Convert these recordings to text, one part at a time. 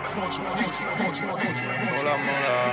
Mola, mola.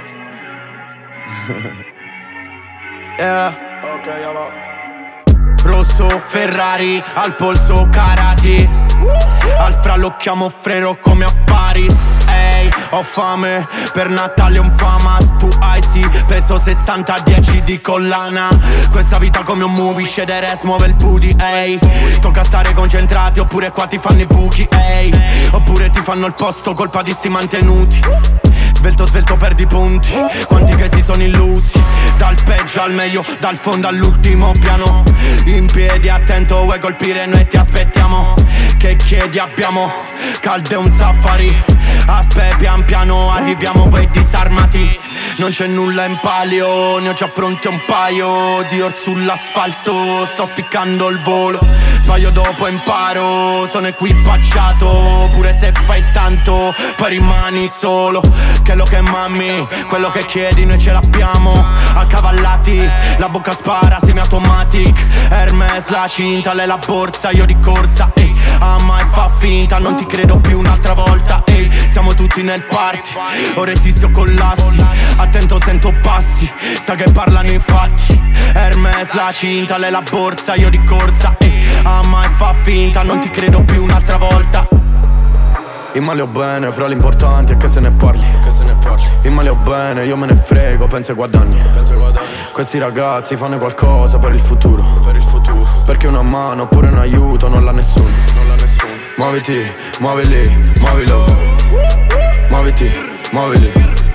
Yeah. Ok, allora. Rosso, Ferrari, al polso, karate. Al fra lo chiamo Frero come a Paris. Ehi, ho fame, per Natale un famas. Tu hai sì, peso 60-10 di collana. Questa vita come un movie, scedere smuove il booty. Ehi, tocca stare concentrati, oppure qua ti fanno i buchi. Ehi, oppure ti fanno il posto, colpa di sti mantenuti. Svelto, svelto, perdi punti. Quanti che si sono illusi. Dal peggio al meglio, dal fondo all'ultimo piano. In piedi, attento, vuoi colpire, noi ti aspettiamo. Che chiedi abbiamo? Caldo e un safari. Aspetta, pian piano, arriviamo voi disarmati. Non c'è nulla in palio, ne ho già pronti un paio. Dior sull'asfalto, sto spiccando il volo. Sbaglio dopo imparo, sono equipaggiato. Pure se fai tanto, poi rimani solo. Che lo che mammi, quello che chiedi noi ce l'abbiamo. Accavallati, la bocca spara semi-automatic. Hermes la cinta, lei la borsa, io di corsa. Ehi, ama e fa finta, non ti credo più un'altra volta. Ehi, siamo tutti nel party, ora esisti o collassi. Attento sento passi, sa che parlano infatti. Hermes la cinta, lei la borsa, io di corsa. Ehi, ama e fa finta, non ti credo più un'altra volta. In male o bene, fra l'importante è che se ne parli. In male o bene, io me ne frego, penso ai guadagni. Questi ragazzi fanno qualcosa per il futuro. Perché una mano oppure un aiuto non l'ha nessuno. Muoviti, muovili, muovilo. Muoviti, muovili.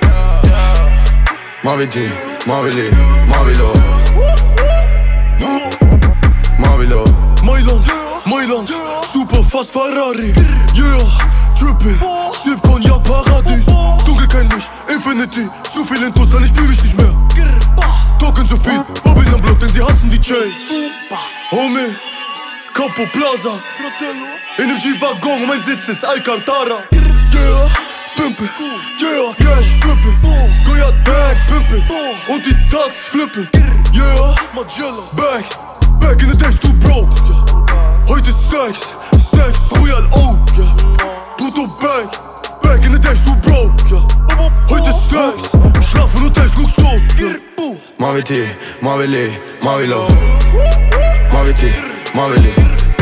Muoviti, muovili, muovilo. Muovilo. Mailand, super fast Ferrari. Yeah, trippin', Sip Cognac Paradies. Dunkel kein Licht, Infinity. Zu viel Intus, dann ich fühl mich nicht mehr. Talken so viel, Bobbin am Block, denn sie hassen die Chain. Homie, Capo Plaza, in dem G-Waggon, mein Sitz ist Alcantara. Yeah, Pimpe, yeah, Cash grippe. Goyard Bag, Pimpe, und die Tags flippe. Yeah, Magella, Back in the days too broke, yeah. Heute Stacks, Royal Oak, yeah. Puto back in the days too broke, yeah. Heute Stacks, Schlaf in Hotels, Luxus, yeah. Muoviti, muovili, muovilo. Muoviti, muovili.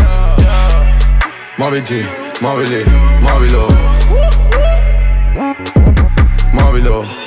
Muoviti, muovili, muovilo. Muovilo.